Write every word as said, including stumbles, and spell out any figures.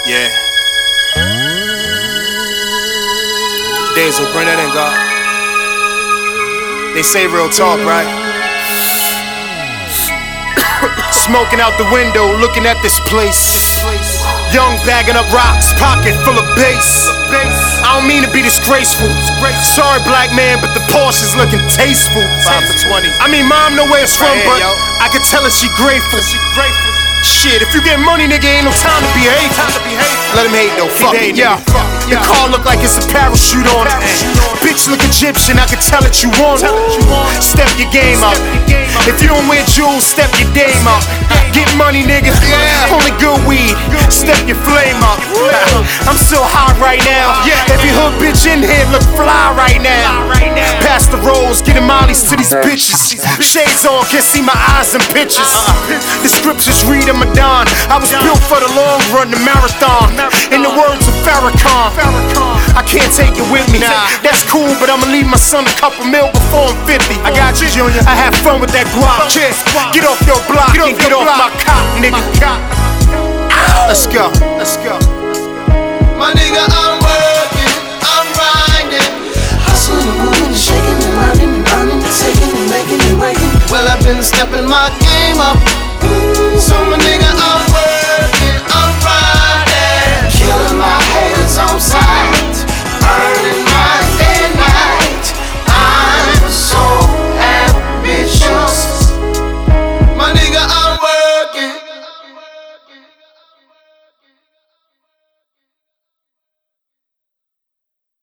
Yeah. Denzel, bring that in, God. They say real talk, right? Smoking out the window, looking at this place. Young bagging up rocks, pocket full of bass. I don't mean to be disgraceful. Sorry, black man, but the Porsche's looking tasteful. Five for twenty. I mean, mom know where it's from, but I can tell her she grateful. She grateful. Shit, if you get money, nigga, ain't no time to behave. Time to behave. Let him hate though. Fuck it, yeah. Your car look like it's a parachute on it. Bitch look Egyptian, I can tell that you want it. Step your game up. If you don't wear jewels, step your game up. Get money, nigga. Only good weed. Step your flame up. I'm so hot right now. Every hood bitch in here look fly right now. Pass the rolls, getting mollies to these bitches. Shades on, can't see my eyes in pictures. The scriptures read in Madon. I was built for the long run, the marathon. In the words of Farrakhan, I can't take it with me. That's cool, but I'ma leave my son a couple mil before I'm fifty. I got you, Junior. I have fun with that guap. Get off your block and get off my cop, nigga. Let's go, let's go. My nigga, I'm working, I'm grinding, hustling and moving and shaking and learning and earning and taking and making and waiting. Well, I've been stepping my game up.